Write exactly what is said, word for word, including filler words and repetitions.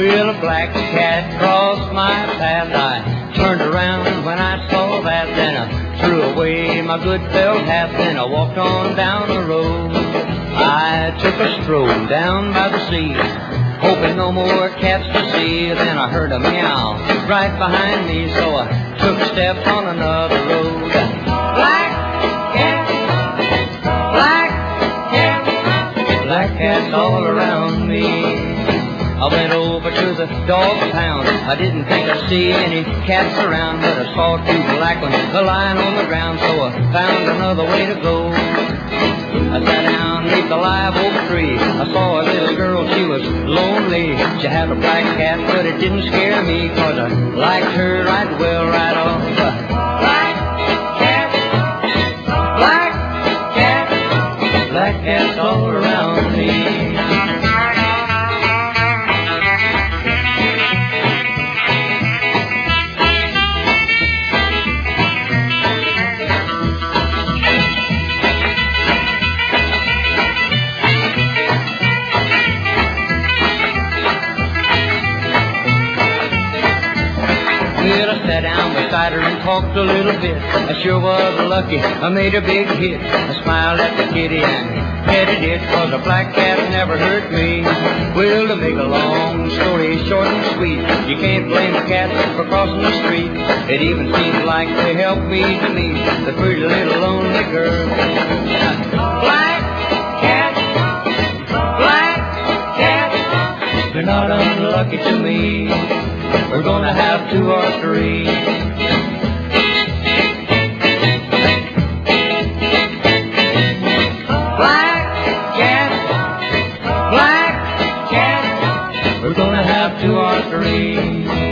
Well, a black cat crossed my path. I turned around when I saw that. Then I threw away my good felt hat. Then I walked on down the road. I took a stroll down by the sea, hoping no more cats to see. Then I heard a meow right behind me, so I took a step on another road. Black cat, black cat, black cats all around me. I went over to the dog pound. I didn't think I'd see any cats around, but I saw two black ones lying on the ground, so I found another way to go. I sat down beneath the live oak tree. I saw a little girl, she was lonely. She had a black cat, but it didn't scare me, 'cause I liked her right well right off. Black cat, black cat, black cats all around me. Well, I sat down beside her and talked a little bit. I sure was lucky, I made a big hit. I smiled at the kitty and petted it, 'cause a black cat never hurt me. Well, to make a long story short and sweet, you can't blame a cat for crossing the street. It even seemed like they helped me to meet the pretty little lonely girl. Black cat, black cat, you're not unlucky to me. We're gonna have two or three. Black cat, black cat, we're gonna have two or three.